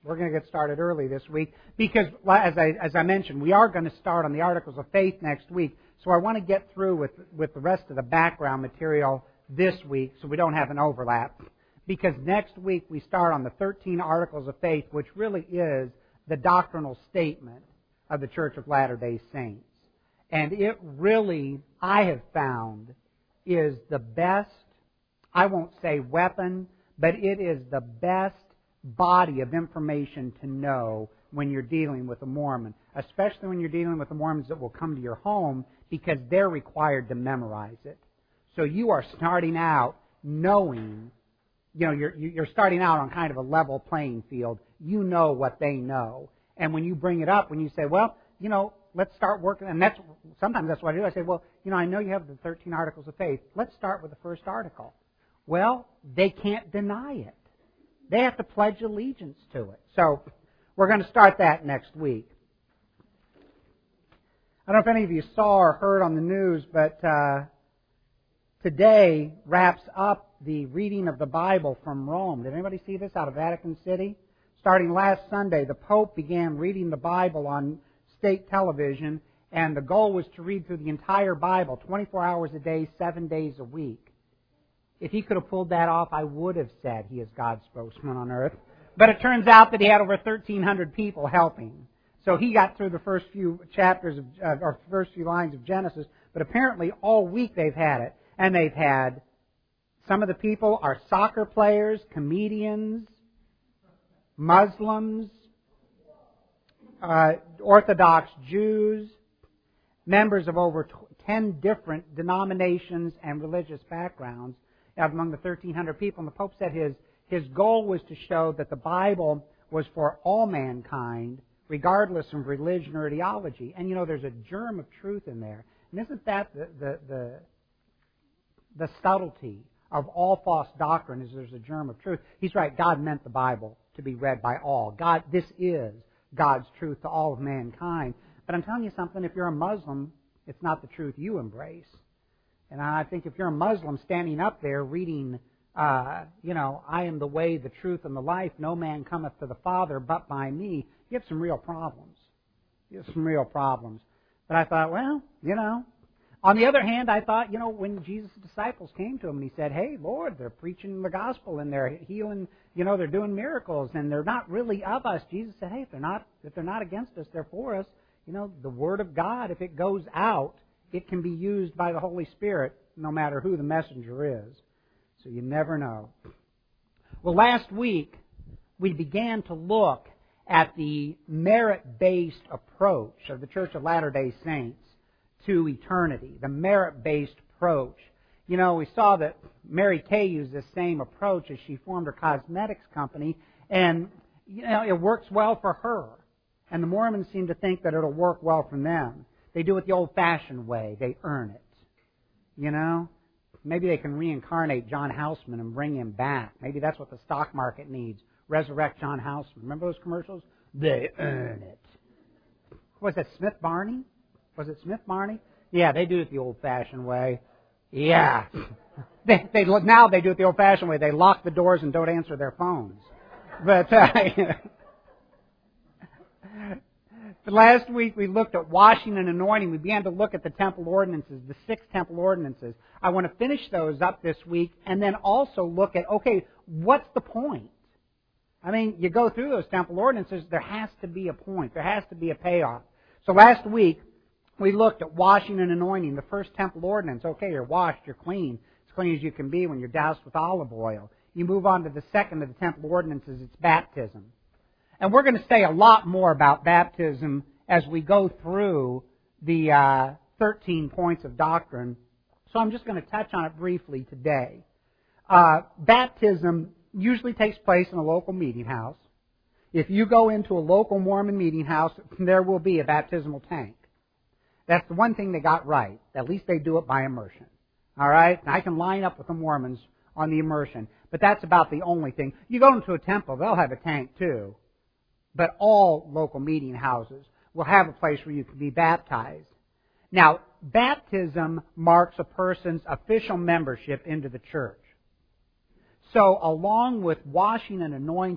We're going to get started early this week because, as I mentioned, we are going to start on the Articles of Faith next week. So I want to get through with the rest of the background material this week so we don't have an overlap. Because next week we start on the 13 Articles of Faith, which really is the doctrinal statement of the Church of Latter-day Saints. And it really, I have found, is the best, I won't say weapon, but it is the best body of information to know when you're dealing with a Mormon, especially when you're dealing with the Mormons that will come to your home because they're required to memorize it. So you are starting out knowing, you're starting out on kind of a level playing field. You know what they know. And when you bring it up, when you say, well, let's start working, and sometimes that's what I do. I say, well, I know you have the 13 Articles of Faith. Let's start with the first article. Well, they can't deny it. They have to pledge allegiance to it. So we're going to start that next week. I don't know if any of you saw or heard on the news, but today wraps up the reading of the Bible from Rome. Did anybody see this out of Vatican City? Starting last Sunday, the Pope began reading the Bible on state television, and the goal was to read through the entire Bible, 24 hours a day, 7 days a week. If he could have pulled that off, I would have said he is God's spokesman on earth. But it turns out that he had over 1,300 people helping. So he got through the first few chapters or first few lines of Genesis, but apparently all week they've had it. And they've had, some of the people are soccer players, comedians, Muslims, Orthodox Jews, members of over 10 different denominations and religious backgrounds among the 1,300 people. And the Pope said his goal was to show that the Bible was for all mankind, regardless of religion or ideology. And there's a germ of truth in there. And isn't that the subtlety of all false doctrine, is there's a germ of truth. He's right, God meant the Bible to be read by all. This is God's truth to all of mankind. But I'm telling you something, if you're a Muslim, it's not the truth you embrace. And I think if you're a Muslim standing up there reading, I am the way, the truth, and the life, no man cometh to the Father but by me, you have some real problems. But I thought, well, On the other hand, I thought, when Jesus' disciples came to him and he said, hey, Lord, they're preaching the gospel and they're healing, they're doing miracles and they're not really of us. Jesus said, hey, if they're not against us, they're for us. The Word of God, if it goes out, it can be used by the Holy Spirit no matter who the messenger is. So you never know. Well, last week, we began to look at the merit-based approach of the Church of Latter-day Saints to eternity, the merit-based approach. We saw that Mary Kay used this same approach as she formed her cosmetics company, and it works well for her. And the Mormons seem to think that it'll work well for them. They do it the old-fashioned way. They earn it. Maybe they can reincarnate John Houseman and bring him back. Maybe that's what the stock market needs. Resurrect John Houseman. Remember those commercials? They earn it. Was that Smith Barney? Was it Smith Barney? Yeah, they do it the old-fashioned way. Yeah. Now they do it the old-fashioned way. They lock the doors and don't answer their phones. But last week we looked at washing and anointing. We began to look at the temple ordinances, the 6 temple ordinances. I want to finish those up this week and then also look at, okay, what's the point? I mean, you go through those temple ordinances, there has to be a point. There has to be a payoff. So last week, we looked at washing and anointing, the first temple ordinance. Okay, you're washed, you're clean. As clean as you can be when you're doused with olive oil. You move on to the second of the temple ordinances, it's baptism. And we're going to say a lot more about baptism as we go through the 13 points of doctrine. So I'm just going to touch on it briefly today. Baptism usually takes place in a local meeting house. If you go into a local Mormon meeting house, there will be a baptismal tank. That's the one thing they got right. At least they do it by immersion. All right? And I can line up with the Mormons on the immersion. But that's about the only thing. You go into a temple, they'll have a tank too. But all local meeting houses will have a place where you can be baptized. Now, baptism marks a person's official membership into the church. So, along with washing and anointing,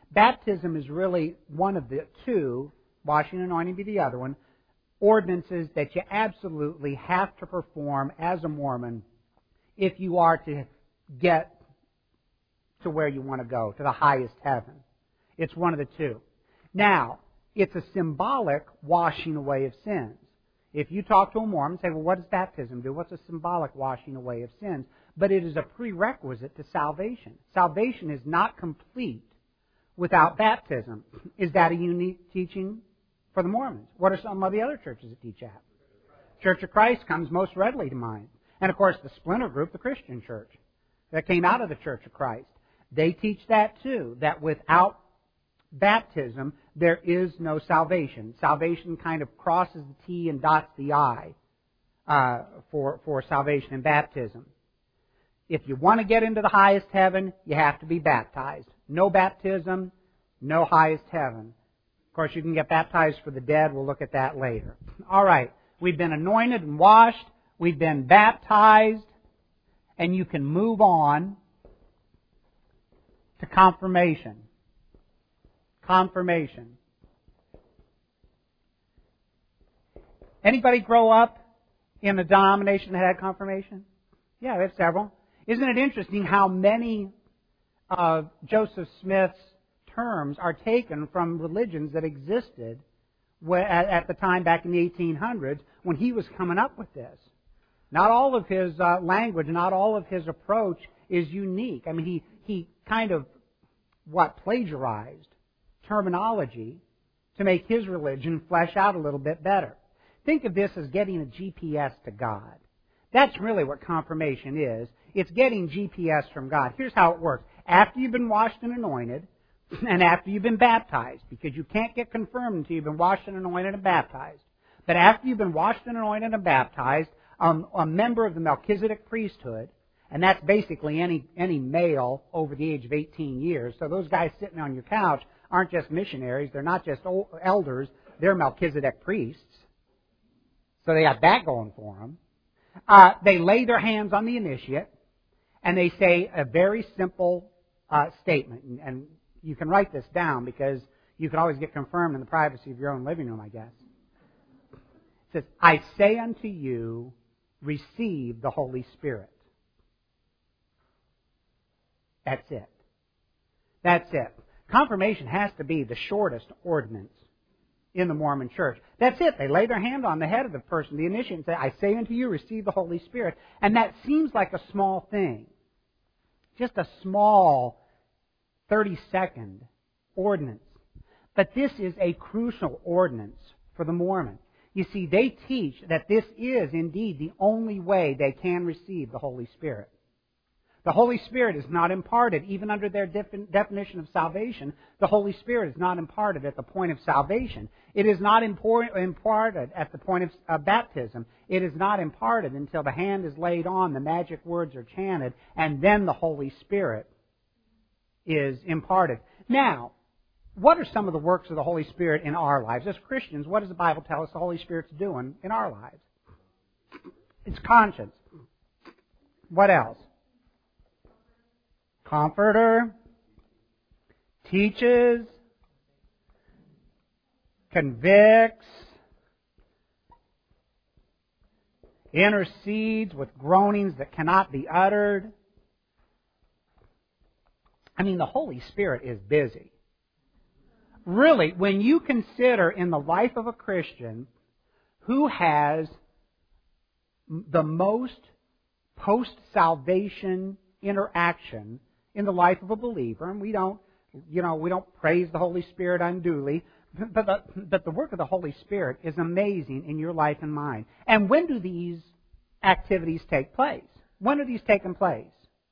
Baptism is really one of the two, washing and anointing be the other one, ordinances that you absolutely have to perform as a Mormon if you are to get to where you want to go, to the highest heaven. It's one of the two. Now, it's a symbolic washing away of sins. If you talk to a Mormon, say, well, what does baptism do? What's a symbolic washing away of sins? But it is a prerequisite to salvation. Salvation is not complete without baptism. Is that a unique teaching for the Mormons? What are some of the other churches that teach that? Church of Christ comes most readily to mind. And, of course, the splinter group, the Christian church, that came out of the Church of Christ. They teach that too, that without baptism, there is no salvation. Salvation kind of crosses the T and dots the I for salvation and baptism. If you want to get into the highest heaven, you have to be baptized. No baptism, no highest heaven. Of course, you can get baptized for the dead. We'll look at that later. All right. We've been anointed and washed. We've been baptized. And you can move on to confirmation. Confirmation. Anybody grow up in a denomination that had confirmation? Yeah, we have several. Isn't it interesting how many of Joseph Smith's terms are taken from religions that existed at the time back in the 1800s when he was coming up with this? Not all of his language, not all of his approach is unique. I mean, he kind of, plagiarized terminology to make his religion flesh out a little bit better. Think of this as getting a GPS to God. That's really what confirmation is. It's getting GPS from God. Here's how it works. After you've been washed and anointed, and after you've been baptized, because you can't get confirmed until you've been washed and anointed and baptized. But after you've been washed and anointed and baptized, a member of the Melchizedek priesthood, and that's basically any male over the age of 18 years. So those guys sitting on your couch aren't just missionaries. They're not just elders. They're Melchizedek priests. So they got that going for them. They lay their hands on the initiate, and they say a very simple statement. And you can write this down because you can always get confirmed in the privacy of your own living room, I guess. It says, I say unto you, receive the Holy Spirit. That's it. That's it. Confirmation has to be the shortest ordinance in the Mormon church. That's it. They lay their hand on the head of the person, the initiate, and say, I say unto you, receive the Holy Spirit. And that seems like a small thing. Just a small 30-second ordinance. But this is a crucial ordinance for the Mormon. You see, they teach that this is indeed the only way they can receive the Holy Spirit. The Holy Spirit is not imparted, even under their definition of salvation. The Holy Spirit is not imparted at the point of salvation. It is not imparted at the point of baptism. It is not imparted until the hand is laid on, the magic words are chanted, and then the Holy Spirit is imparted. Now, what are some of the works of the Holy Spirit in our lives? As Christians, what does the Bible tell us the Holy Spirit's doing in our lives? It's conscience. What else? Comforter, teaches, convicts, intercedes with groanings that cannot be uttered. I mean, the Holy Spirit is busy. Really, when you consider in the life of a Christian who has the most post-salvation interaction in the life of a believer, and we don't praise the Holy Spirit unduly, but the work of the Holy Spirit is amazing in your life and mine. And when do these activities take place? When are these taking place?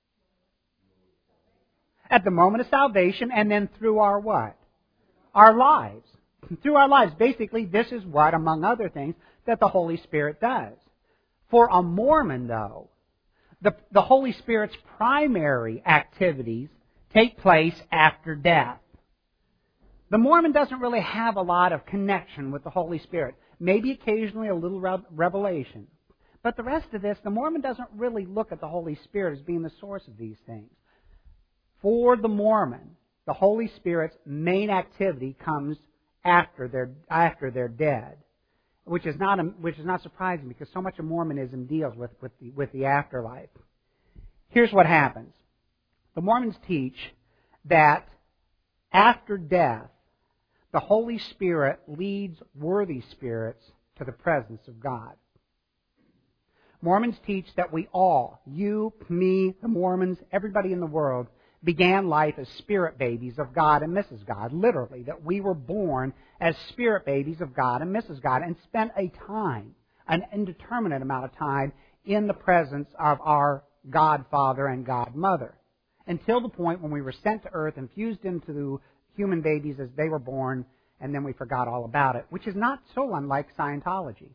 At the moment of salvation, and then through our what? Our lives. Through our lives. Basically, this is what, among other things, that the Holy Spirit does. For a Mormon, though, the Holy Spirit's primary activities take place after death. The Mormon doesn't really have a lot of connection with the Holy Spirit. Maybe occasionally a little revelation. But the rest of this, the Mormon doesn't really look at the Holy Spirit as being the source of these things. For the Mormon, the Holy Spirit's main activity comes after they're dead, which is not surprising because so much of Mormonism deals with the afterlife. Here's what happens. The Mormons teach that after death, the Holy Spirit leads worthy spirits to the presence of God. Mormons teach that we all, you, me, the Mormons, everybody in the world, began life as spirit babies of God and Mrs. God, literally, that we were born as spirit babies of God and Mrs. God and spent an indeterminate amount of time in the presence of our God Father and God Mother, until the point when we were sent to earth and fused into human babies as they were born, and then we forgot all about it, which is not so unlike Scientology.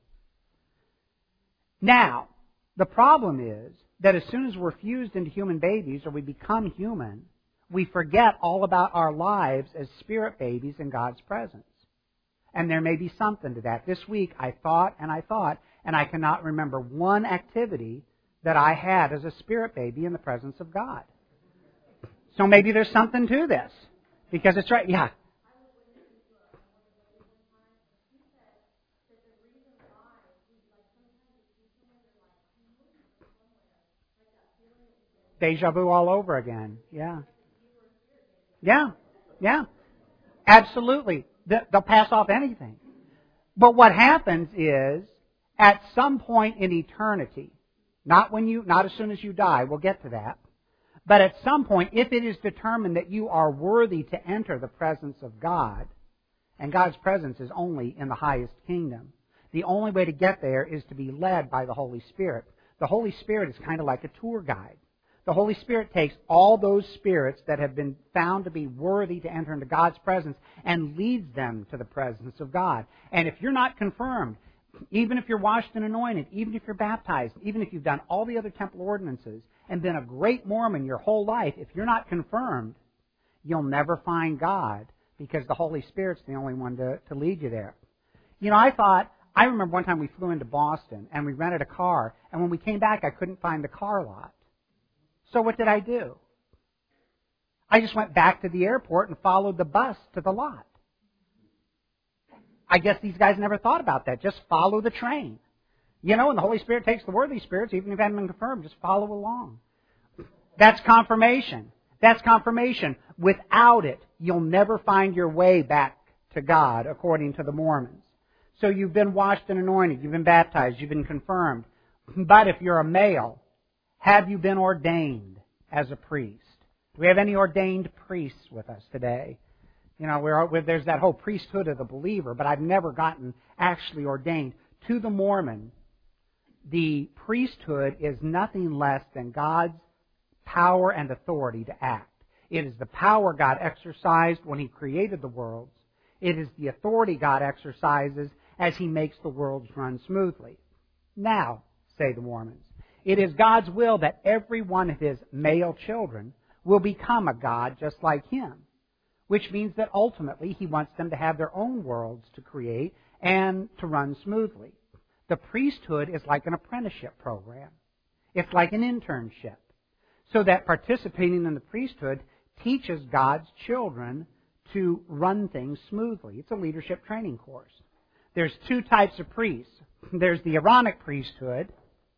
Now, the problem is that as soon as we're fused into human babies or we become human, we forget all about our lives as spirit babies in God's presence. And there may be something to that. This week I thought, and I cannot remember one activity that I had as a spirit baby in the presence of God. So maybe there's something to this. Because it's right, yeah. Deja vu all over again. Yeah. Yeah. Absolutely. They'll pass off anything. But what happens is, at some point in eternity, not as soon as you die, we'll get to that, but at some point, if it is determined that you are worthy to enter the presence of God, and God's presence is only in the highest kingdom, the only way to get there is to be led by the Holy Spirit. The Holy Spirit is kind of like a tour guide. The Holy Spirit takes all those spirits that have been found to be worthy to enter into God's presence and leads them to the presence of God. And if you're not confirmed, even if you're washed and anointed, even if you're baptized, even if you've done all the other temple ordinances and been a great Mormon your whole life, if you're not confirmed, you'll never find God because the Holy Spirit's the only one to lead you there. I remember one time we flew into Boston and we rented a car, and when we came back I couldn't find the car lot. So what did I do? I just went back to the airport and followed the bus to the lot. I guess these guys never thought about that. Just follow the train. And the Holy Spirit takes the worthy spirits, even if they haven't been confirmed, just follow along. That's confirmation. That's confirmation. Without it, you'll never find your way back to God, according to the Mormons. So you've been washed and anointed, you've been baptized, you've been confirmed. But if you're a male, have you been ordained as a priest? Do we have any ordained priests with us today? There's that whole priesthood of the believer, but I've never gotten actually ordained. To the Mormon, the priesthood is nothing less than God's power and authority to act. It is the power God exercised when He created the worlds. It is the authority God exercises as He makes the worlds run smoothly. Now, say the Mormons, it is God's will that every one of His male children will become a god just like Him, which means that ultimately He wants them to have their own worlds to create and to run smoothly. The priesthood is like an apprenticeship program. It's like an internship. So that participating in the priesthood teaches God's children to run things smoothly. It's a leadership training course. There's two types of priests. There's the Aaronic priesthood.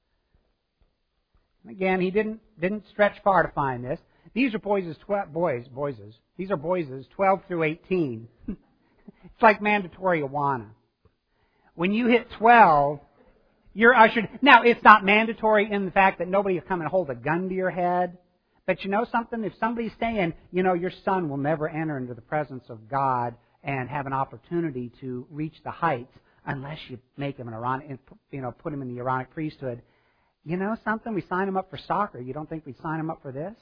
Again, he didn't stretch far to find this. These are These are boys 12 through 18. It's like mandatory Awana. When you hit 12, you're ushered. Now, it's not mandatory in the fact that nobody will come and hold a gun to your head. But you know something? If somebody's saying, your son will never enter into the presence of God and have an opportunity to reach the heights unless you make him an Aaronic, put him in the Aaronic priesthood. You know something? We sign him up for soccer. You don't think we'd sign him up for this?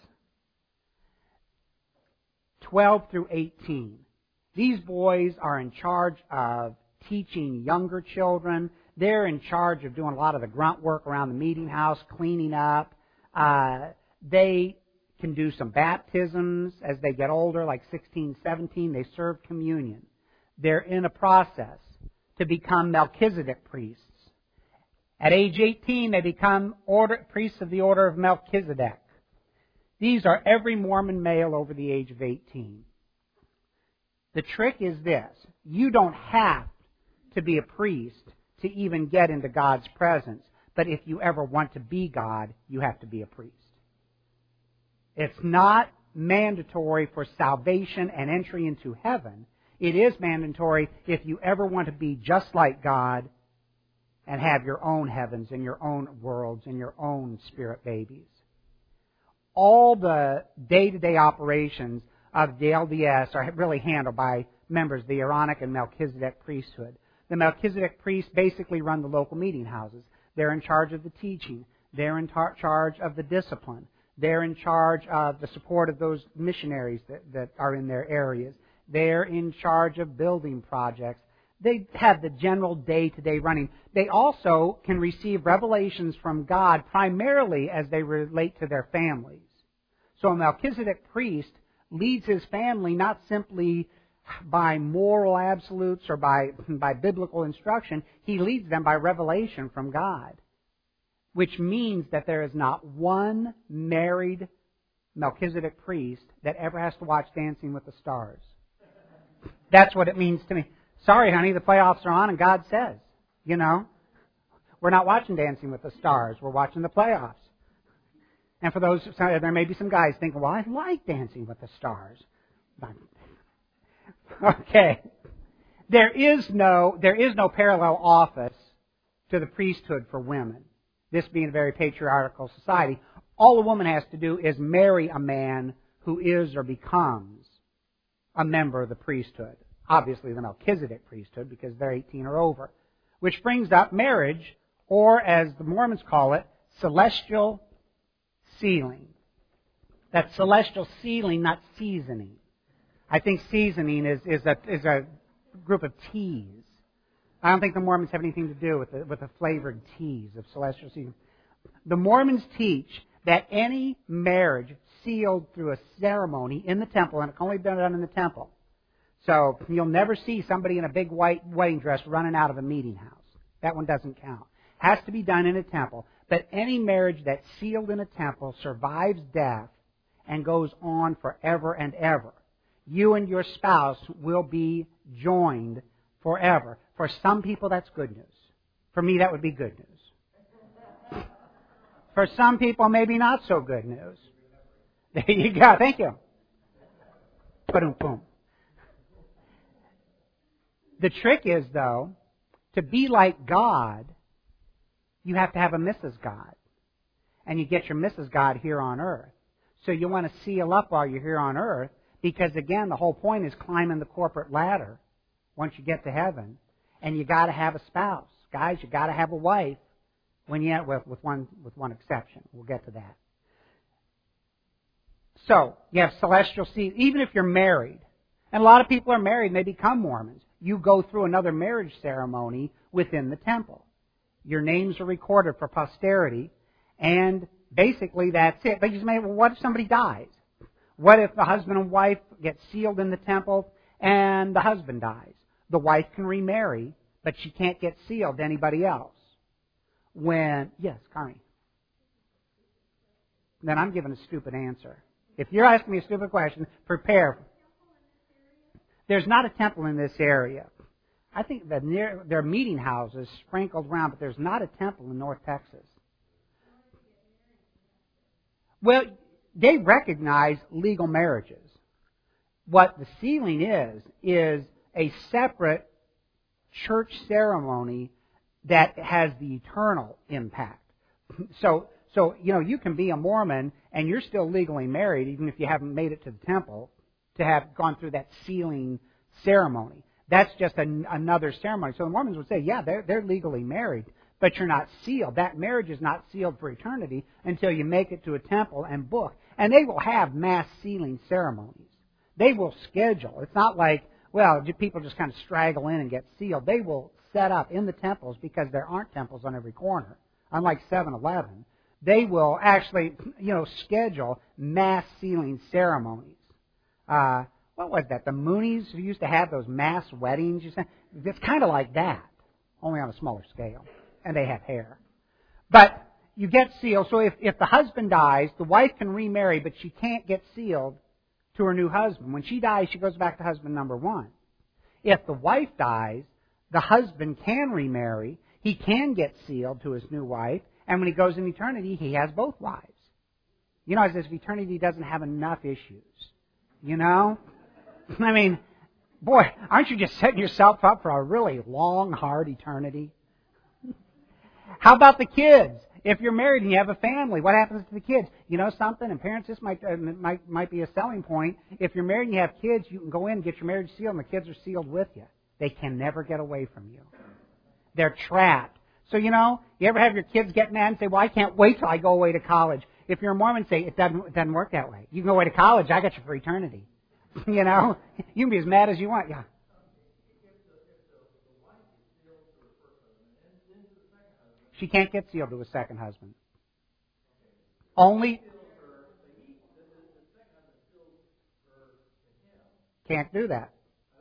12 through 18. These boys are in charge of teaching younger children. They're in charge of doing a lot of the grunt work around the meeting house, cleaning up. They can do some baptisms as they get older, like 16, 17. They serve communion. They're in a process to become Melchizedek priests. At age 18, they become priests of the order of Melchizedek. These are every Mormon male over the age of 18. The trick is this. You don't have to be a priest to even get into God's presence. But if you ever want to be God, you have to be a priest. It's not mandatory for salvation and entry into heaven. It is mandatory if you ever want to be just like God and have your own heavens and your own worlds and your own spirit babies. All the day-to-day operations of the LDS are really handled by members of the Aaronic and Melchizedek priesthood. The Melchizedek priests basically run the local meeting houses. They're in charge of the teaching. They're in charge of the discipline. They're in charge of the support of those missionaries that are in their areas. They're in charge of building projects. They have the general day-to-day running. They also can receive revelations from God primarily as they relate to their families. So a Melchizedek priest leads his family not simply by moral absolutes or by biblical instruction. He leads them by revelation from God, which means that there is not one married Melchizedek priest that ever has to watch Dancing with the Stars. That's what it means to me. Sorry, honey, the playoffs are on and God says, we're not watching Dancing with the Stars. We're watching the playoffs. And for those, there may be some guys thinking, well, I like Dancing with the Stars. Okay. There is no parallel office to the priesthood for women. This being a very patriarchal society. All a woman has to do is marry a man who is or becomes a member of the priesthood. Obviously the Melchizedek priesthood, because they're 18 or over. Which brings up marriage, or as the Mormons call it, celestial sealing. That's celestial sealing, not seasoning. I think seasoning is a group of teas. I don't think the Mormons have anything to do with the flavored teas of celestial seasoning. The Mormons teach that any marriage sealed through a ceremony in the temple, and it can only be done in the temple. So you'll never see somebody in a big white wedding dress running out of a meeting house. That one doesn't count. Has to be done in a temple. But any marriage that's sealed in a temple survives death and goes on forever and ever. You and your spouse will be joined forever. For some people, that's good news. For me, that would be good news. For some people, maybe not so good news. There you go. Thank you. Boom, boom. The trick is, though, to be like God, you have to have a Mrs. God. And you get your Mrs. God here on earth. So you want to seal up while you're here on earth, because, again, the whole point is climbing the corporate ladder once you get to heaven. And you got to have a spouse. Guys, you got to have a wife with one exception. We'll get to that. So, you have celestial seed, even if you're married. And a lot of people are married and they become Mormons. You go through another marriage ceremony within the temple. Your names are recorded for posterity, and basically that's it. But you say, well, what if somebody dies? What if the husband and wife get sealed in the temple and the husband dies? The wife can remarry, but she can't get sealed to anybody else. Yes, Connie. Then I'm giving a stupid answer. If you're asking me a stupid question, prepare. There's not a temple in this area. I think that there are meeting houses sprinkled around, but there's not a temple in North Texas. Well, they recognize legal marriages. What the sealing is a separate church ceremony that has the eternal impact. So you can be a Mormon and you're still legally married, even if you haven't made it to the temple, to have gone through that sealing ceremony. That's just another ceremony. So the Mormons would say, yeah, they're legally married, but you're not sealed. That marriage is not sealed for eternity until you make it to a temple and book. And they will have mass sealing ceremonies. They will schedule. It's not like, well, people just kind of straggle in and get sealed. They will set up in the temples, because there aren't temples on every corner, unlike 7-Eleven. They will actually, schedule mass sealing ceremonies. What was that? The Moonies who used to have those mass weddings? It's kind of like that, only on a smaller scale. And they have hair. But you get sealed. So if the husband dies, the wife can remarry, but she can't get sealed to her new husband. When she dies, she goes back to husband number one. If the wife dies, the husband can remarry. He can get sealed to his new wife. And when he goes in eternity, he has both wives. You know, as if eternity doesn't have enough issues. You know? I mean, boy, aren't you just setting yourself up for a really long, hard eternity? How about the kids? If you're married and you have a family, what happens to the kids? You know something? And parents, this might be a selling point. If you're married and you have kids, you can go in and get your marriage sealed, and the kids are sealed with you. They can never get away from you. They're trapped. So, you know, you ever have your kids get mad and say, well, I can't wait till I go away to college. If you're a Mormon, say, it doesn't work that way. You can go away to college, I got you for eternity. You know? You can be as mad as you want. Yeah. She can't get sealed to a second husband. Only... Can't do that.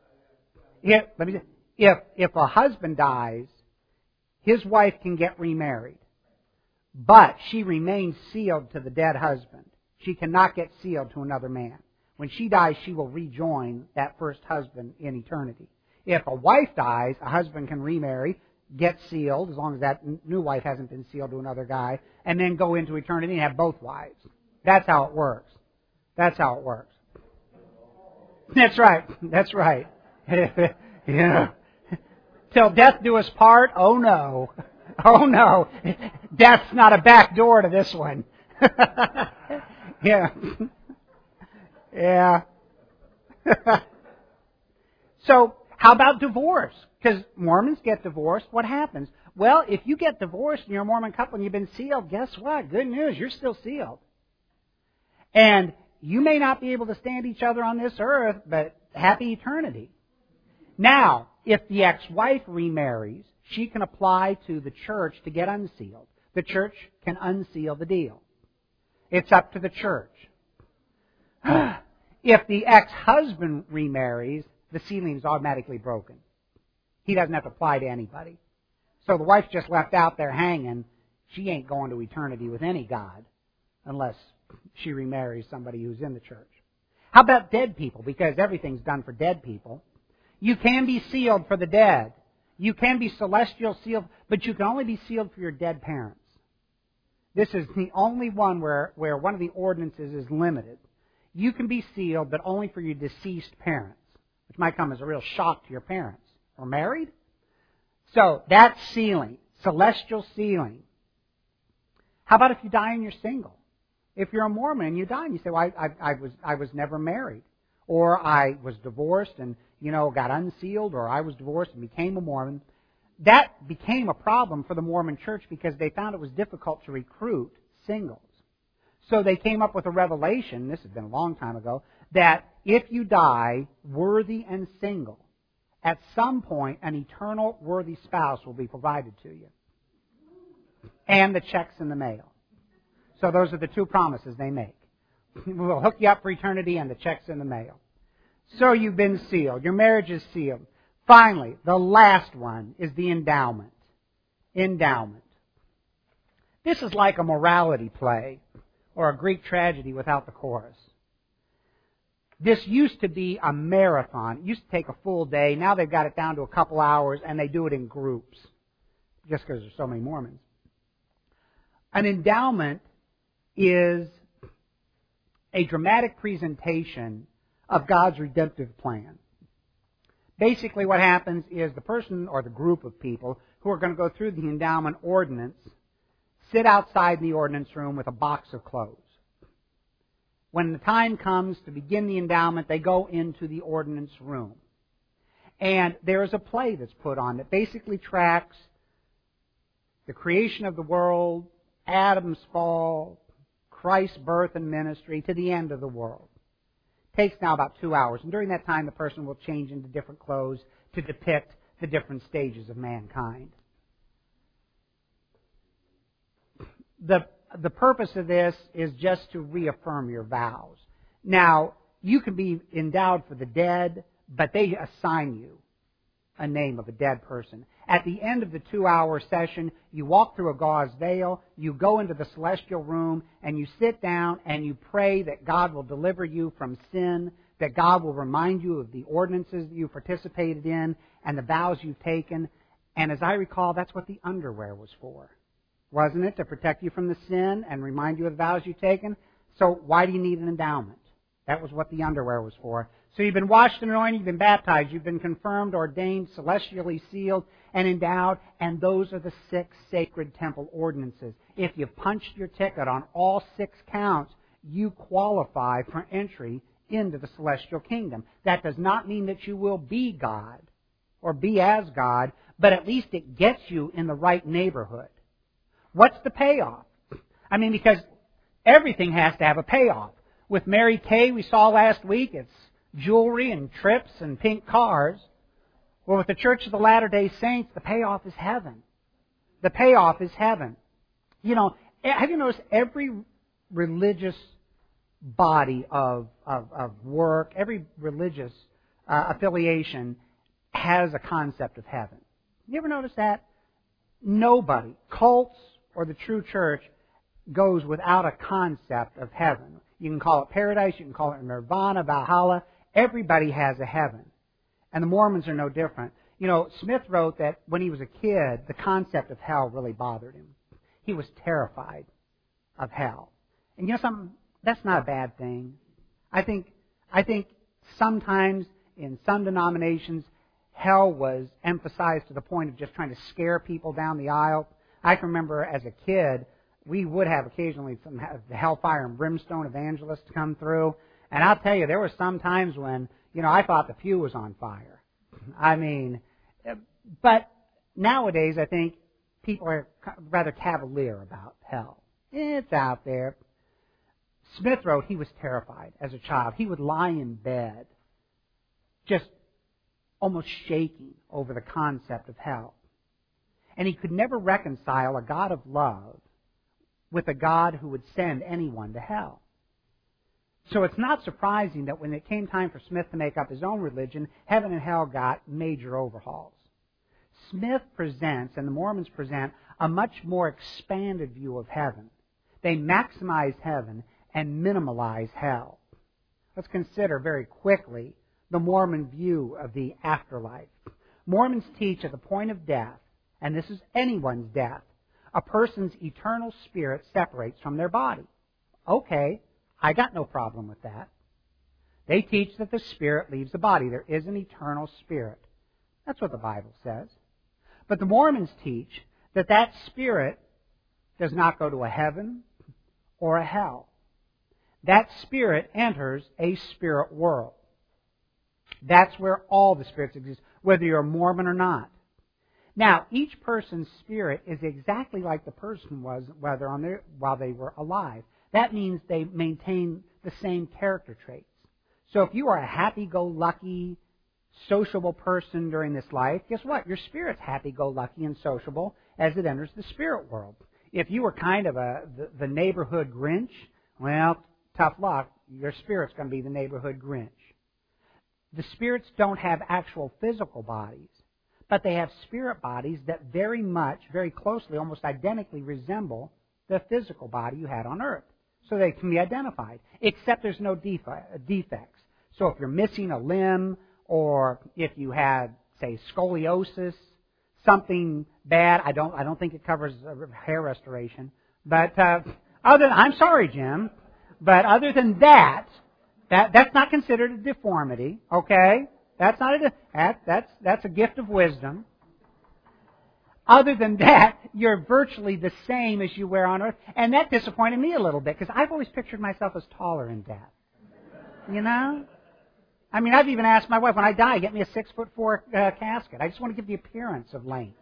If a husband dies, his wife can get remarried. But she remains sealed to the dead husband. She cannot get sealed to another man. When she dies, she will rejoin that first husband in eternity. If a wife dies, a husband can remarry, get sealed, as long as that new wife hasn't been sealed to another guy, and then go into eternity and have both wives. That's how it works. That's how it works. That's right. That's right. Yeah. Till death do us part? Oh no. Oh no. Death's not a back door to this one. Yeah. Yeah. So, how about divorce? Because Mormons get divorced. What happens? Well, if you get divorced and you're a Mormon couple and you've been sealed, guess what? Good news, you're still sealed. And you may not be able to stand each other on this earth, but happy eternity. Now, if the ex-wife remarries, she can apply to the church to get unsealed. The church can unseal the deal. It's up to the church. If the ex-husband remarries, the sealing is automatically broken. He doesn't have to apply to anybody. So the wife's just left out there hanging. She ain't going to eternity with any God unless she remarries somebody who's in the church. How about dead people? Because everything's done for dead people. You can be sealed for the dead. You can be celestial sealed, but you can only be sealed for your dead parents. This is the only one where one of the ordinances is limited. You can be sealed, but only for your deceased parents, which might come as a real shock to your parents. Or married? So, that's sealing. Celestial sealing. How about if you die and you're single? If you're a Mormon and you die and you say, well, I was never married. Or I was divorced and, got unsealed, or I was divorced and became a Mormon. That became a problem for the Mormon church because they found it was difficult to recruit singles. So they came up with a revelation, this has been a long time ago, that if you die worthy and single, at some point an eternal worthy spouse will be provided to you. And the checks in the mail. So those are the two promises they make. We'll hook you up for eternity and the checks in the mail. So you've been sealed. Your marriage is sealed. Finally, the last one is the endowment. Endowment. This is like a morality play or a Greek tragedy without the chorus. This used to be a marathon. It used to take a full day. Now they've got it down to a couple hours, and they do it in groups, just because there's so many Mormons. An endowment is a dramatic presentation of God's redemptive plan. Basically what happens is the person or the group of people who are going to go through the endowment ordinance sit outside in the ordinance room with a box of clothes. When the time comes to begin the endowment, they go into the ordinance room. And there is a play that's put on that basically tracks the creation of the world, Adam's fall, Christ's birth and ministry, to the end of the world. It takes now about 2 hours. And during that time, the person will change into different clothes to depict the different stages of mankind. The purpose of this is just to reaffirm your vows. Now, you can be endowed for the dead, but they assign you a name of a dead person. At the end of the 2-hour session, you walk through a gauze veil, you go into the celestial room, and you sit down and you pray that God will deliver you from sin, that God will remind you of the ordinances that you participated in and the vows you've taken. And as I recall, that's what the underwear was for. Wasn't it? To protect you from the sin and remind you of the vows you've taken? So why do you need an endowment? That was what the underwear was for. So you've been washed and anointed, you've been baptized, you've been confirmed, ordained, celestially sealed, and endowed, and those are the 6 sacred temple ordinances. If you've punched your ticket on all 6 counts, you qualify for entry into the celestial kingdom. That does not mean that you will be God or be as God, but at least it gets you in the right neighborhood. What's the payoff? I mean, because everything has to have a payoff. With Mary Kay, we saw last week, it's jewelry and trips and pink cars. Well, with the Church of the Latter-day Saints, the payoff is heaven. The payoff is heaven. You know, have you noticed every religious body of work, every religious affiliation has a concept of heaven? You ever notice that? Nobody, cults or the true church, goes without a concept of heaven. You can call it paradise, you can call it nirvana, Valhalla. Everybody has a heaven. And the Mormons are no different. You know, Smith wrote that when he was a kid, the concept of hell really bothered him. He was terrified of hell. And you know something? That's not a bad thing. I think sometimes in some denominations, hell was emphasized to the point of just trying to scare people down the aisle. I can remember as a kid, we would have occasionally some the hellfire and brimstone evangelists come through. And I'll tell you, there were some times when, you know, I thought the pew was on fire. I mean, but nowadays I think people are rather cavalier about hell. It's out there. Smith wrote he was terrified as a child. He would lie in bed just almost shaking over the concept of hell. And he could never reconcile a God of love with a God who would send anyone to hell. So it's not surprising that when it came time for Smith to make up his own religion, heaven and hell got major overhauls. Smith presents, and the Mormons present, a much more expanded view of heaven. They maximize heaven and minimalize hell. Let's consider very quickly the Mormon view of the afterlife. Mormons teach at the point of death, and this is anyone's death, a person's eternal spirit separates from their body. Okay, I got no problem with that. They teach that the spirit leaves the body. There is an eternal spirit. That's what the Bible says. But the Mormons teach that that spirit does not go to a heaven or a hell. That spirit enters a spirit world. That's where all the spirits exist, whether you're a Mormon or not. Now, each person's spirit is exactly like the person was while they were alive. That means they maintain the same character traits. So if you are a happy-go-lucky, sociable person during this life, guess what? Your spirit's happy-go-lucky and sociable as it enters the spirit world. If you were kind of the neighborhood Grinch, well, tough luck. Your spirit's going to be the neighborhood Grinch. The spirits don't have actual physical bodies, but they have spirit bodies that very much, very closely, almost identically resemble the physical body you had on earth. So they can be identified, except there's no defects. So if you're missing a limb, or if you had, say, scoliosis, something bad, I don't think it covers hair restoration. But I'm sorry, Jim, but other than that, that's not considered a deformity. Okay, that's not that's a gift of wisdom. Other than that, you're virtually the same as you were on earth. And that disappointed me a little bit, because I've always pictured myself as taller in death. You know? I mean, I've even asked my wife, when I die, get me a 6'4" casket. I just want to give the appearance of length.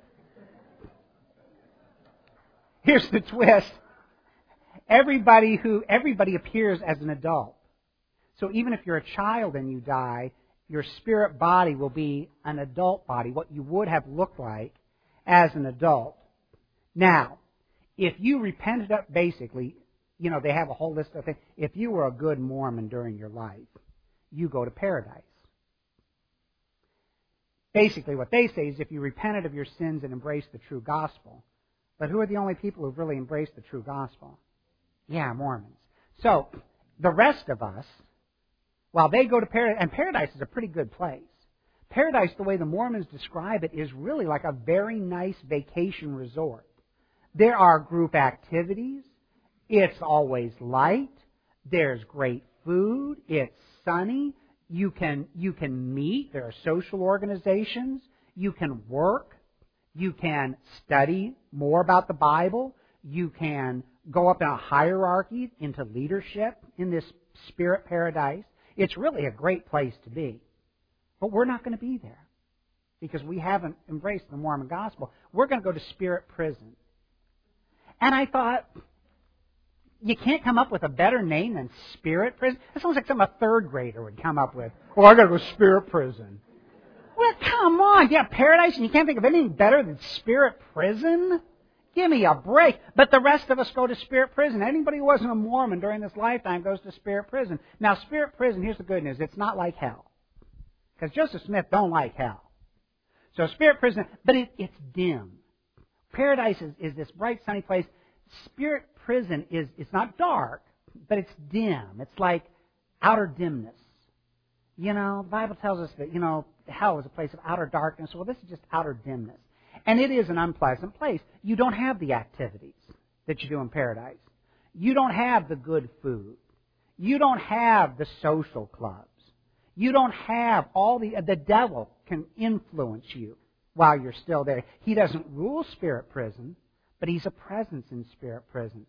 Here's the twist. Everybody appears as an adult. So even if you're a child and you die, your spirit body will be an adult body, what you would have looked like as an adult. Now, if you repented up, basically, you know, they have a whole list of things. If you were a good Mormon during your life, you go to paradise. Basically what they say is if you repented of your sins and embraced the true gospel. But who are the only people who've really embraced the true gospel? Yeah, Mormons. So, the rest of us, while they go to paradise, and paradise is a pretty good place. Paradise, the way the Mormons describe it, is really like a very nice vacation resort. There are group activities. It's always light. There's great food. It's sunny. You can meet. There are social organizations. You can work. You can study more about the Bible. You can go up in a hierarchy into leadership in this spirit paradise. It's really a great place to be. But we're not going to be there because we haven't embraced the Mormon gospel. We're going to go to spirit prison. And I thought, you can't come up with a better name than spirit prison? That sounds like something a third grader would come up with. Oh, I got to go to spirit prison. Well, come on. You have paradise and you can't think of anything better than spirit prison? Give me a break. But the rest of us go to spirit prison. Anybody who wasn't a Mormon during this lifetime goes to spirit prison. Now, spirit prison, here's the good news. It's not like hell. Because Joseph Smith don't like hell. So spirit prison, but it's dim. Paradise is this bright, sunny place. Spirit prison it's not dark, but it's dim. It's like outer dimness. You know, the Bible tells us that, hell is a place of outer darkness. Well, this is just outer dimness. And it is an unpleasant place. You don't have the activities that you do in paradise. You don't have the good food. You don't have the social clubs. You don't have all the devil can influence you while you're still there. He doesn't rule spirit prison, but he's a presence in spirit prison.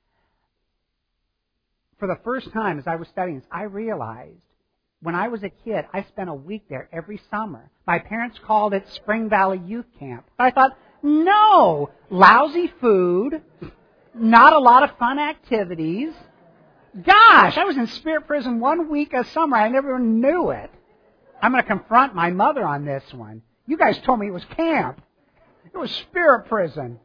For the first time as I was studying this, I realized when I was a kid, I spent a week there every summer. My parents called it Spring Valley Youth Camp. But I thought, no, lousy food, not a lot of fun activities. Gosh, I was in spirit prison 1 week a summer. I never knew it. I'm going to confront my mother on this one. You guys told me it was camp. It was spirit prison.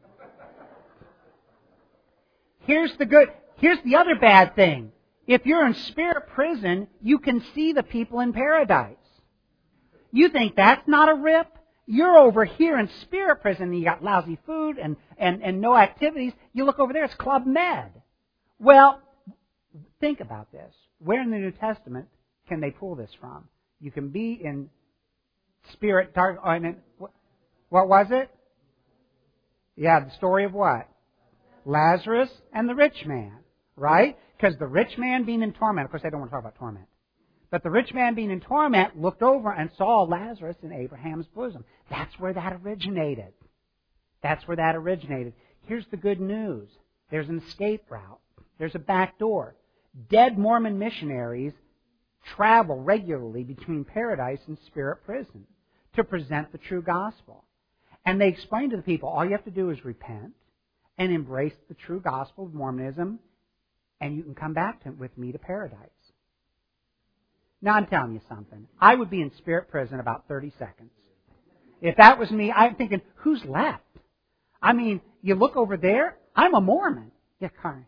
Here's the other bad thing. If you're in spirit prison, you can see the people in paradise. You think that's not a rip? You're over here in spirit prison and you got lousy food and no activities. You look over there, it's Club Med. Well, think about this. Where in the New Testament can they pull this from? You can be in spirit dark. What was it? Yeah, the story of what? Lazarus and the rich man, right? Because the rich man being in torment, of course I don't want to talk about torment, but the rich man being in torment looked over and saw Lazarus in Abraham's bosom. That's where that originated. That's where that originated. Here's the good news. There's an escape route. There's a back door. Dead Mormon missionaries travel regularly between paradise and spirit prison to present the true gospel. And they explain to the people, all you have to do is repent and embrace the true gospel of Mormonism, and you can come back with me to paradise. Now, I'm telling you something. I would be in spirit prison about 30 seconds. If that was me, I'm thinking, who's left? I mean, you look over there, I'm a Mormon. Yeah, Carney.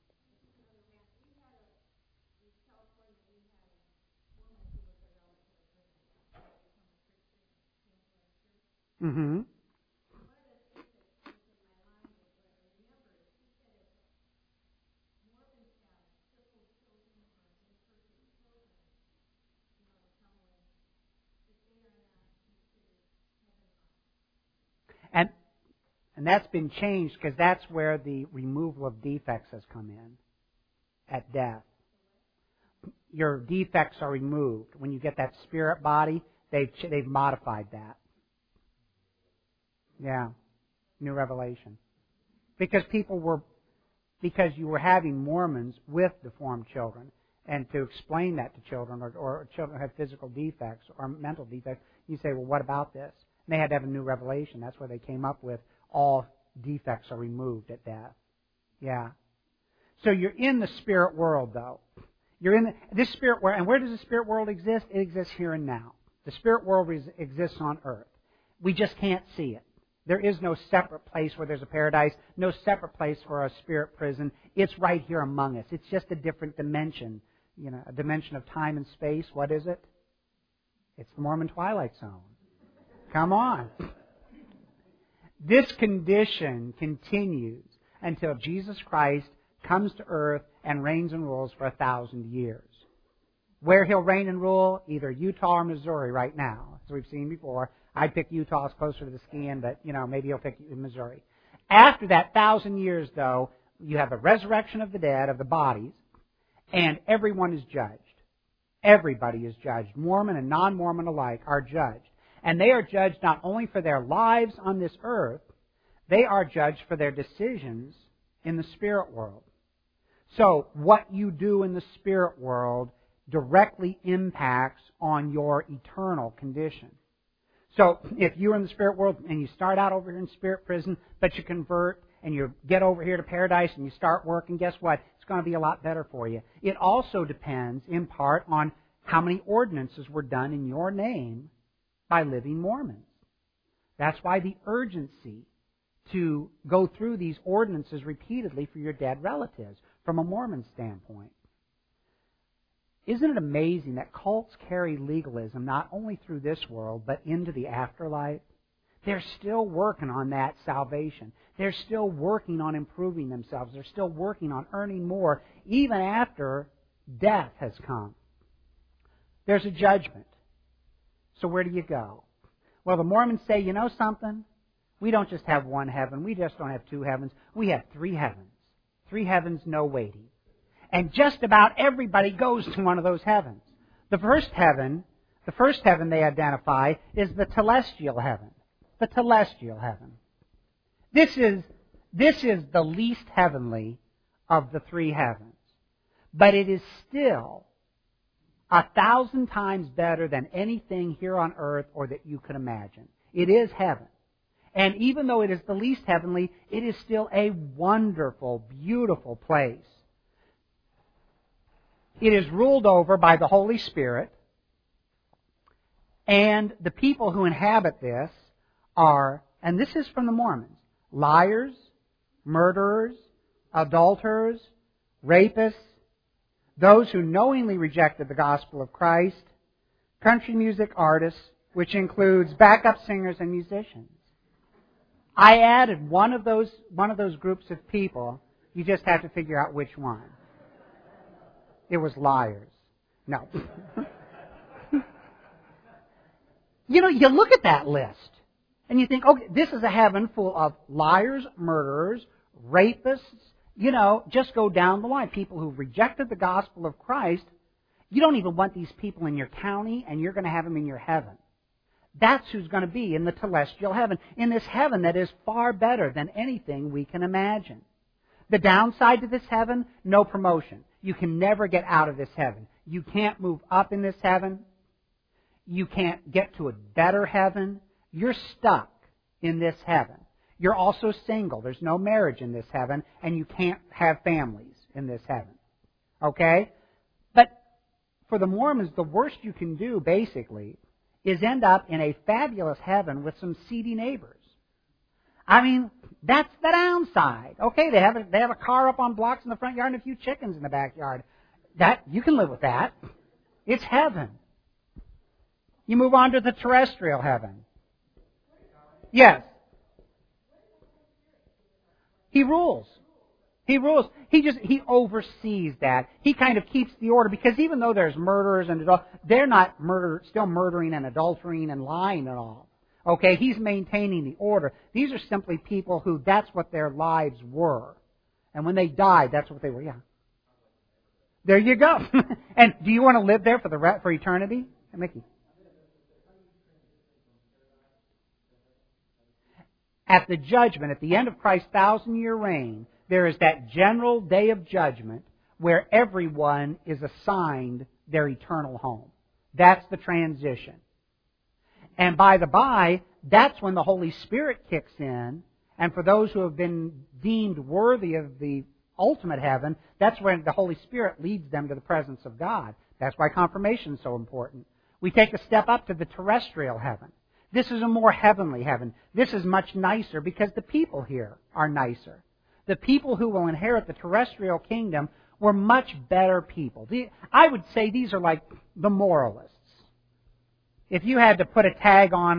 Mm-hmm. And that's been changed because that's where the removal of defects has come in at death. Your defects are removed. When you get that spirit body, they've modified that. Yeah. New revelation. Because you were having Mormons with deformed children. And to explain that to children, or children who have physical defects or mental defects, you say, well, what about this? And they had to have a new revelation. That's where they came up with all defects are removed at death. Yeah. So you're in the spirit world, though. You're in this spirit world. And where does the spirit world exist? It exists here and now. The spirit world exists on earth. We just can't see it. There is no separate place where there's a paradise, no separate place for a spirit prison. It's right here among us. It's just a different dimension, a dimension of time and space. What is it? It's the Mormon Twilight Zone. Come on. This condition continues until Jesus Christ comes to earth and reigns and rules for 1,000 years. Where He'll reign and rule, either Utah or Missouri right now. As we've seen before. I'd pick Utah, it's closer to the skiing, but, maybe He'll pick Missouri. After that 1,000 years, though, you have the resurrection of the dead, of the bodies, and everyone is judged. Everybody is judged. Mormon and non-Mormon alike are judged. And they are judged not only for their lives on this earth, they are judged for their decisions in the spirit world. So, what you do in the spirit world directly impacts on your eternal condition. So, if you're in the spirit world and you start out over here in spirit prison, but you convert and you get over here to paradise and you start working, guess what? It's going to be a lot better for you. It also depends, in part, on how many ordinances were done in your name by living Mormons. That's why the urgency to go through these ordinances repeatedly for your dead relatives from a Mormon standpoint. Isn't it amazing that cults carry legalism not only through this world, but into the afterlife? They're still working on that salvation. They're still working on improving themselves. They're still working on earning more, even after death has come. There's a judgment. So where do you go? Well, the Mormons say, you know something? We don't just have one heaven. We just don't have two heavens. We have three heavens. 3 heavens, no waiting. And just about everybody goes to one of those heavens. The first heaven they identify is the telestial heaven. The telestial heaven. This is the least heavenly of the 3 heavens. But it is still 1,000 times better than anything here on earth or that you could imagine. It is heaven. And even though it is the least heavenly, it is still a wonderful, beautiful place. It is ruled over by the Holy Spirit. And the people who inhabit this are, and this is from the Mormons, liars, murderers, adulterers, rapists, those who knowingly rejected the gospel of Christ, country music artists, which includes backup singers and musicians. I added one of those groups of people. You just have to figure out which one. It was liars. No. You look at that list and you think, okay, this is a heaven full of liars, murderers, rapists, just go down the line. People who rejected the gospel of Christ. You don't even want these people in your county, and you're going to have them in your heaven. That's who's going to be in the telestial heaven, in this heaven that is far better than anything we can imagine. The downside to this heaven, no promotion. You can never get out of this heaven. You can't move up in this heaven. You can't get to a better heaven. You're stuck in this heaven. You're also single. There's no marriage in this heaven, and you can't have families in this heaven. Okay? But for the Mormons, the worst you can do, basically, is end up in a fabulous heaven with some seedy neighbors. I mean, that's the downside. Okay, they have a car up on blocks in the front yard and a few chickens in the backyard. That you can live with that. It's heaven. You move on to the terrestrial heaven. Yes. He rules. He rules. He oversees that. He kind of keeps the order, because even though there's murderers and they're not still murdering and adultering and lying at all. Okay, he's maintaining the order. These are simply people who that's what their lives were. And when they died, that's what they were. Yeah. There you go. And do you want to live there for eternity? Mickey. At the judgment, at the end of Christ's 1,000-year reign, there is that general day of judgment where everyone is assigned their eternal home. That's the transition. And by the by, that's when the Holy Spirit kicks in. And for those who have been deemed worthy of the ultimate heaven, that's when the Holy Spirit leads them to the presence of God. That's why confirmation is so important. We take a step up to the terrestrial heaven. This is a more heavenly heaven. This is much nicer because the people here are nicer. The people who will inherit the terrestrial kingdom were much better people. I would say these are like the moralists. If you had to put a tag on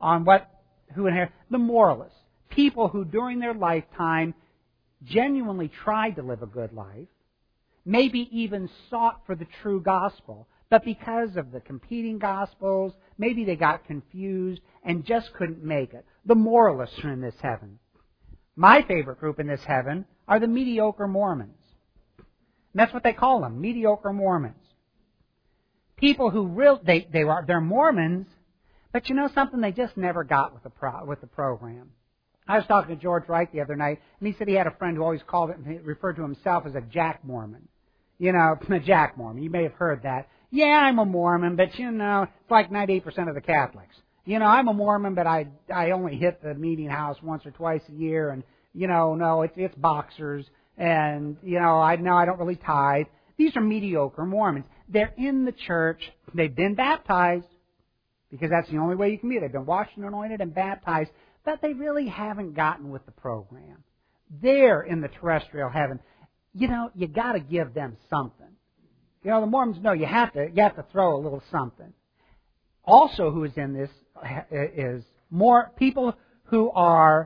on who inherit the moralists, people who during their lifetime genuinely tried to live a good life, maybe even sought for the true gospel, but because of the competing gospels, maybe they got confused and just couldn't make it. The moralists are in this heaven. My favorite group in this heaven are the mediocre Mormons. And that's what they call them, mediocre Mormons. People who they're Mormons, but you know something, they just never got with the program. I was talking to George Wright the other night, and he said he had a friend who always called it and referred to himself as a Jack Mormon. You know, a Jack Mormon. You may have heard that. Yeah, I'm a Mormon, but you know, it's like 98% of the Catholics. You know, I'm a Mormon, but I only hit the meeting house once or twice a year, and you know, no, it's boxers, and you know, I don't really tithe. These are mediocre Mormons. They're in the church. They've been baptized because that's the only way you can be. They've been washed and anointed and baptized, but they really haven't gotten with the program. They're in the terrestrial heaven. You know, you got to give them something. You know, the Mormons know you have to throw a little something. Also, who is in this is more people who are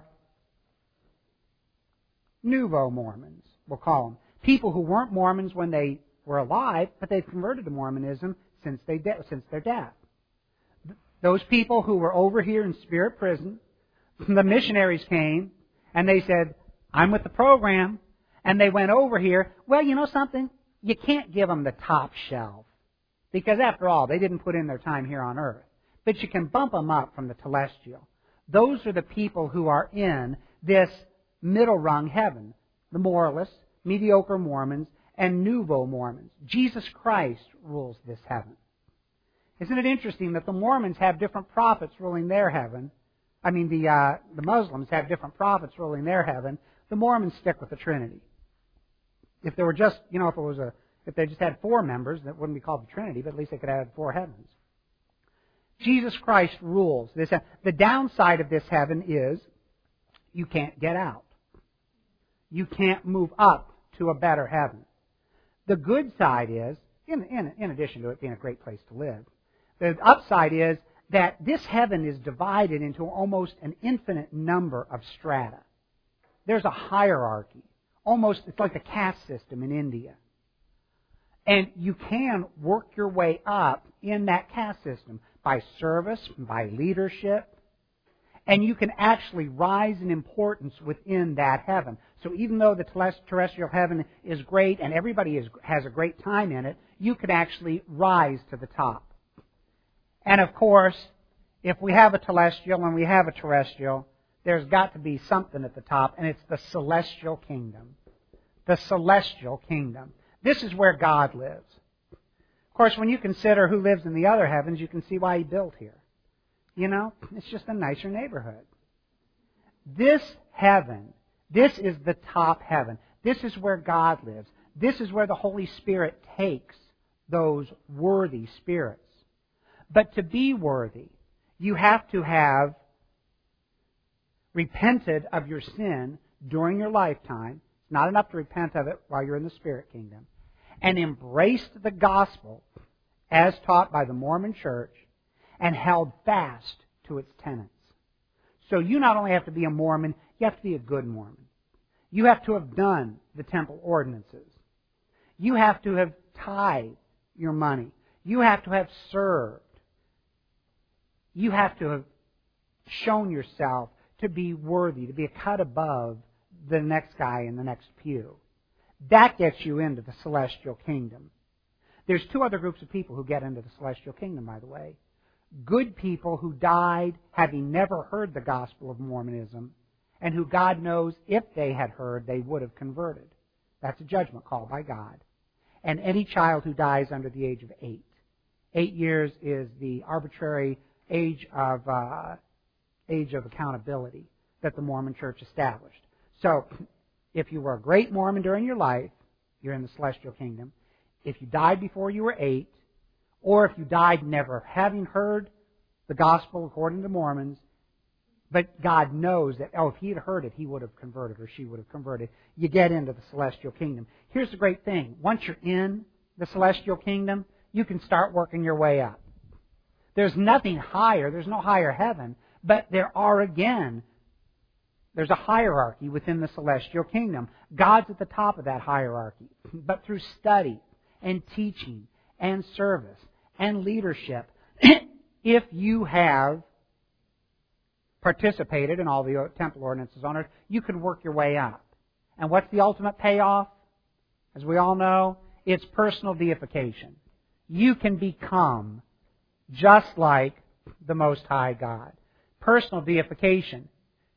nouveau Mormons, we'll call them. People who weren't Mormons when they were alive, but they've converted to Mormonism since their death. Those people who were over here in spirit prison, the missionaries came, and they said, I'm with the program, and they went over here. Well, you know something? You can't give them the top shelf, because after all, they didn't put in their time here on earth. But you can bump them up from the telestial. Those are the people who are in this middle rung heaven, the moralists, mediocre Mormons, and nouveau Mormons. Jesus Christ rules this heaven. Isn't it interesting that the Mormons have different prophets ruling their heaven? I mean, the Muslims have different prophets ruling their heaven. The Mormons stick with the Trinity. If there were just, you know, if they just had 4 members, that wouldn't be called the Trinity, but at least they could have 4 heavens. Jesus Christ rules this. The downside of this heaven is you can't get out. You can't move up to a better heaven. The good side is, in addition to it being a great place to live, the upside is that this heaven is divided into almost an infinite number of strata. There's a hierarchy. Almost, it's like the caste system in India. And you can work your way up in that caste system by service, by leadership, and you can actually rise in importance within that heaven. So even though the terrestrial heaven is great and everybody has a great time in it, you can actually rise to the top. And of course, if we have a telestial and we have a terrestrial, there's got to be something at the top, and it's the celestial kingdom. The celestial kingdom. This is where God lives. Of course, when you consider who lives in the other heavens, you can see why He built here. You know, it's just a nicer neighborhood. This heaven, this is the top heaven. This is where God lives. This is where the Holy Spirit takes those worthy spirits. But to be worthy, you have to have repented of your sin during your lifetime. It's not enough to repent of it while you're in the spirit kingdom. And embraced the gospel as taught by the Mormon Church and held fast to its tenets. So you not only have to be a Mormon, you have to be a good Mormon. You have to have done the temple ordinances. You have to have tithed your money. You have to have served. You have to have shown yourself to be worthy, to be a cut above the next guy in the next pew. That gets you into the celestial kingdom. There's 2 other groups of people who get into the celestial kingdom, by the way. Good people who died having never heard the gospel of Mormonism, and who God knows if they had heard, they would have converted. That's a judgment call by God. And any child who dies under the age of 8. 8 years is the arbitrary age of accountability that the Mormon Church established. So, if you were a great Mormon during your life, you're in the celestial kingdom. If you died before you were 8, or if you died never having heard the gospel according to Mormons, but God knows that, if he had heard it, he would have converted or she would have converted, you get into the celestial kingdom. Here's the great thing. Once you're in the celestial kingdom, you can start working your way up. There's nothing higher. There's no higher heaven. But there's a hierarchy within the celestial kingdom. God's at the top of that hierarchy. But through study and teaching and service and leadership, if you have participated in all the temple ordinances on earth, you can work your way up. And what's the ultimate payoff? As we all know, it's personal deification. You can become just like the Most High God. Personal deification.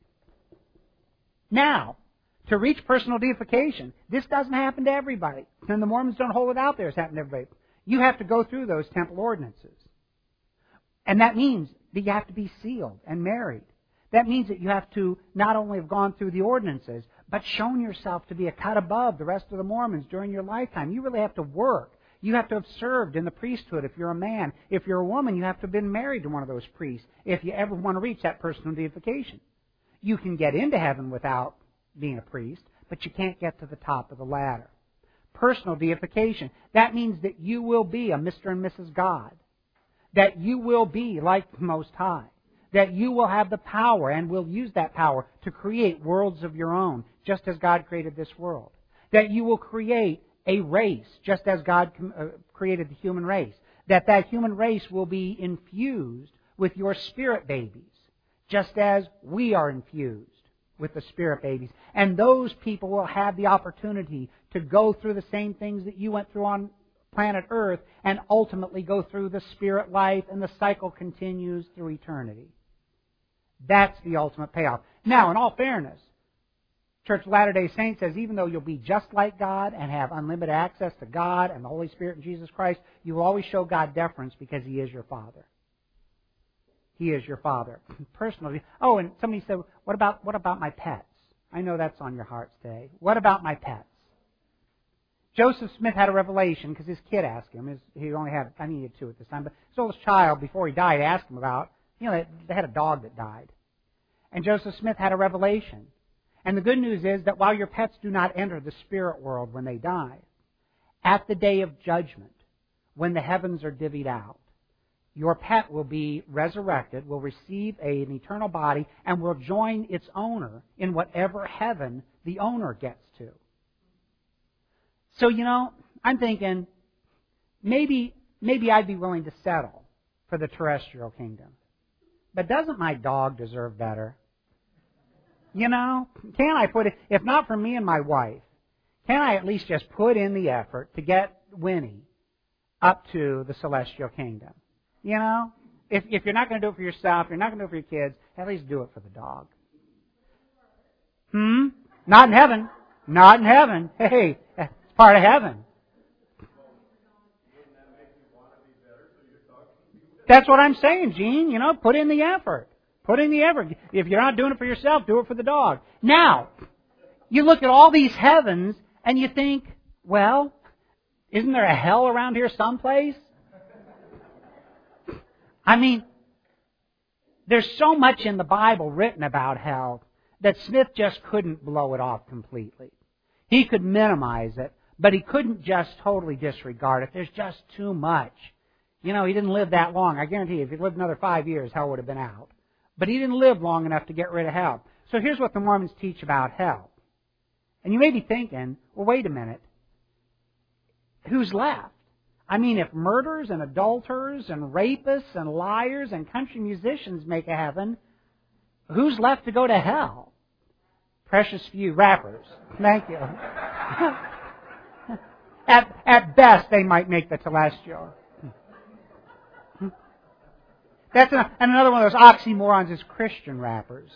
Now, to reach personal deification, this doesn't happen to everybody. And the Mormons don't hold it out there as happened to everybody. You have to go through those temple ordinances. And that means that you have to be sealed and married. That means that you have to not only have gone through the ordinances, but shown yourself to be a cut above the rest of the Mormons during your lifetime. You really have to work. You have to have served in the priesthood if you're a man. If you're a woman, you have to have been married to one of those priests if you ever want to reach that personal deification. You can get into heaven without being a priest, but you can't get to the top of the ladder. Personal deification. That means that you will be a Mr. and Mrs. God. That you will be like the Most High. That you will have the power and will use that power to create worlds of your own, just as God created this world. That you will create a race, just as God created the human race. That human race will be infused with your spirit babies, just as we are infused with the spirit babies. And those people will have the opportunity to go through the same things that you went through on planet Earth and ultimately go through the spirit life, and the cycle continues through eternity. That's the ultimate payoff. Now, in all fairness, Church of Latter-day Saints says even though you'll be just like God and have unlimited access to God and the Holy Spirit and Jesus Christ, you will always show God deference because He is your Father. He is your Father. Personally. Oh, and somebody said, what about my pets? I know that's on your hearts today. What about my pets? Joseph Smith had a revelation because his kid asked him. He only had, he had 2 at this time, but his oldest child, before he died, asked him about, they had a dog that died. And Joseph Smith had a revelation. And the good news is that while your pets do not enter the spirit world when they die, at the day of judgment, when the heavens are divvied out, your pet will be resurrected, will receive an eternal body, and will join its owner in whatever heaven the owner gets to. So, I'm thinking, maybe I'd be willing to settle for the terrestrial kingdom. But doesn't my dog deserve better? Can I put it, if not for me and my wife, can I at least just put in the effort to get Winnie up to the celestial kingdom? If you're not going to do it for yourself, you're not going to do it for your kids, at least do it for the dog. Not in heaven. Not in heaven. Hey, it's part of heaven. That's what I'm saying, Gene. Put in the effort. Put in the effort. If you're not doing it for yourself, do it for the dog. Now, you look at all these heavens and you think, well, isn't there a hell around here someplace? There's so much in the Bible written about hell that Smith just couldn't blow it off completely. He could minimize it, but he couldn't just totally disregard it. There's just too much. He didn't live that long. I guarantee you, if he'd lived another 5 years, hell would have been out. But he didn't live long enough to get rid of hell. So here's what the Mormons teach about hell. And you may be thinking, well, wait a minute. Who's left? If murderers and adulterers and rapists and liars and country musicians make a heaven, who's left to go to hell? Precious few. Rappers. Thank you. At best, they might make the celestial. That's another one of those oxymorons is Christian rappers.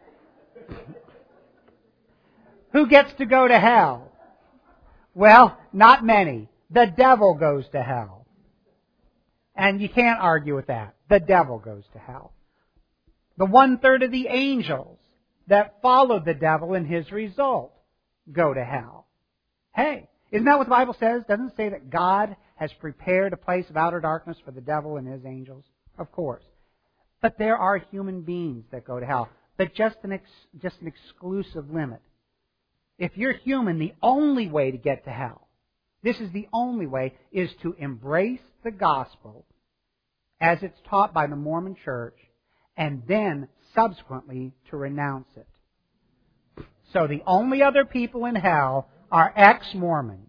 Who gets to go to hell? Well, not many. The devil goes to hell. And you can't argue with that. The devil goes to hell. The 1/3 of the angels that followed the devil in his result go to hell. Hey, isn't that what the Bible says? Doesn't it say that God has prepared a place of outer darkness for the devil and his angels? Of course. But there are human beings that go to hell. But just an exclusive limit. If you're human, the only way to get to hell, this is the only way, is to embrace the gospel as it's taught by the Mormon Church and then subsequently to renounce it. So the only other people in hell are ex-Mormons.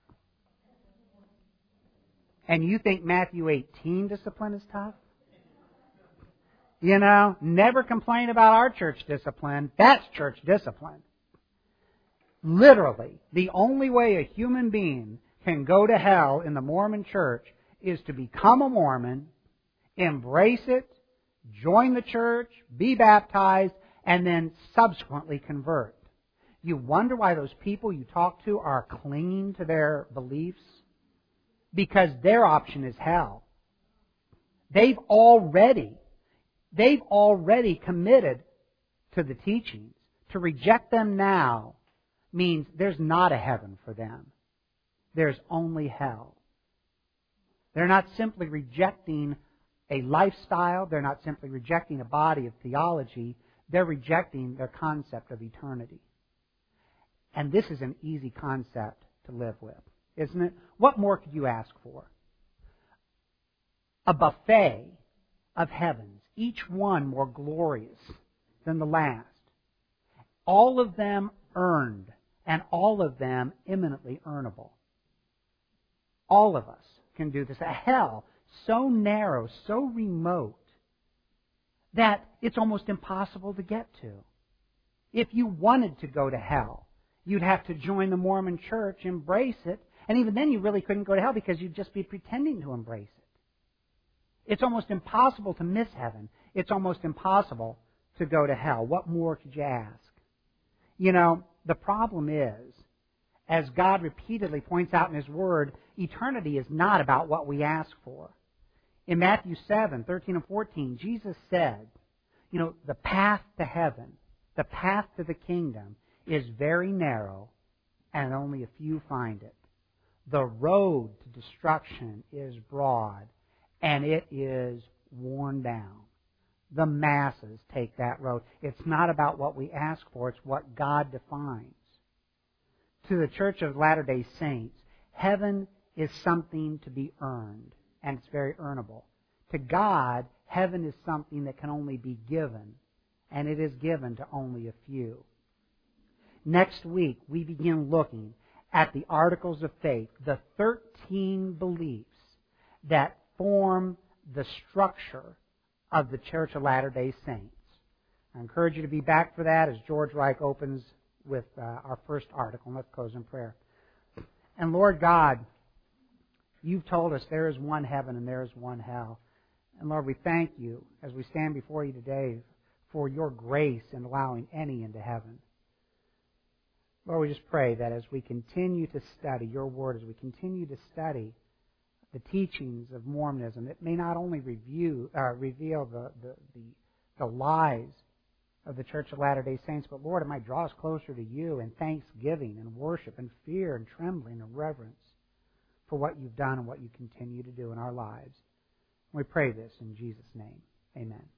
And you think Matthew 18 discipline is tough? You know, never complain about our church discipline. That's church discipline. Literally, the only way a human being can go to hell in the Mormon church is to become a Mormon, embrace it, join the church, be baptized, and then subsequently convert. You wonder why those people you talk to are clinging to their beliefs? Because their option is hell. They've already committed to the teachings. To reject them now means there's not a heaven for them. There's only hell. They're not simply rejecting a lifestyle. They're not simply rejecting a body of theology. They're rejecting their concept of eternity. And this is an easy concept to live with, isn't it? What more could you ask for? A buffet of heavens, each one more glorious than the last. All of them earned, and all of them imminently earnable. All of us can do this. A hell so narrow, so remote, that it's almost impossible to get to. If you wanted to go to hell, you'd have to join the Mormon church, embrace it, and even then you really couldn't go to hell because you'd just be pretending to embrace it. It's almost impossible to miss heaven. It's almost impossible to go to hell. What more could you ask? You know, the problem is, as God repeatedly points out in His Word, eternity is not about what we ask for. In Matthew 7:13 and 14, Jesus said, you know, the path to heaven, the path to the kingdom is very narrow and only a few find it. The road to destruction is broad and it is worn down. The masses take that road. It's not about what we ask for, it's what God defines. To the Church of Latter-day Saints, heaven is something to be earned, and it's very earnable. To God, heaven is something that can only be given, and it is given to only a few. Next week, we begin looking at the Articles of Faith, the 13 beliefs that form the structure of the Church of Latter-day Saints. I encourage you to be back for that as George Reich opens with our first article. Let's close in prayer. And Lord God, You've told us there is one heaven and there is one hell. And Lord, we thank You as we stand before You today for Your grace in allowing any into heaven. Lord, we just pray that as we continue to study Your Word, as we continue to study the teachings of Mormonism, it may not only reveal the lies of the Church of Latter-day Saints, but Lord, it might draw us closer to You in thanksgiving and worship and fear and trembling and reverence for what You've done and what You continue to do in our lives. We pray this in Jesus' name. Amen.